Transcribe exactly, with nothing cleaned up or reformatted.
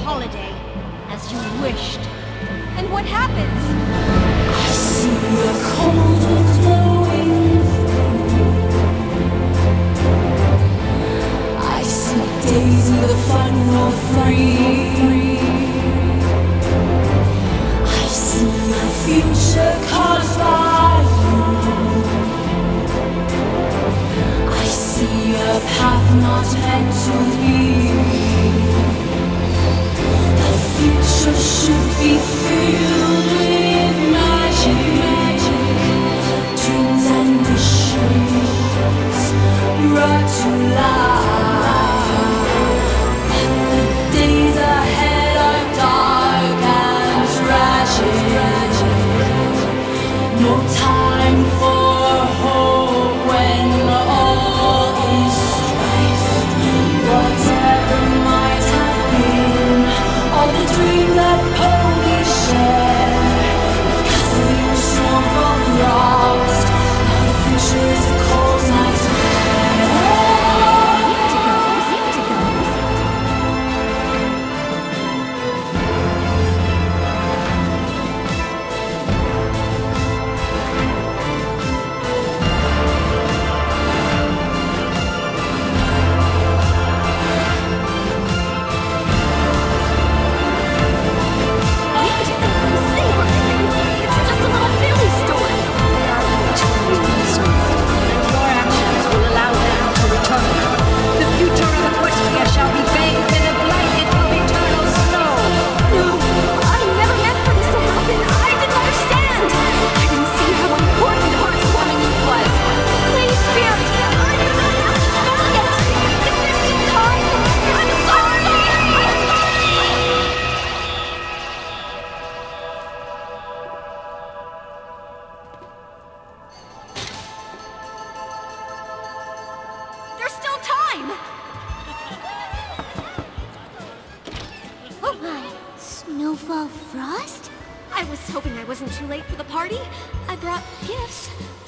holiday, as you wished. And what happens? I see the cold wind blowing through. I see days where the fun will free. I see a future caused by you. I see a path not meant to be. The future should be filled with magic, dreams and wishes brought to life. But the days ahead are dark and tragic. No time for hope when all is strife. Whatever might have been, all the dreams that Pony shared, because of your snowfall frost, now the future is a cold night's Snowfall Frost? I was hoping I wasn't too late for the party. I brought gifts.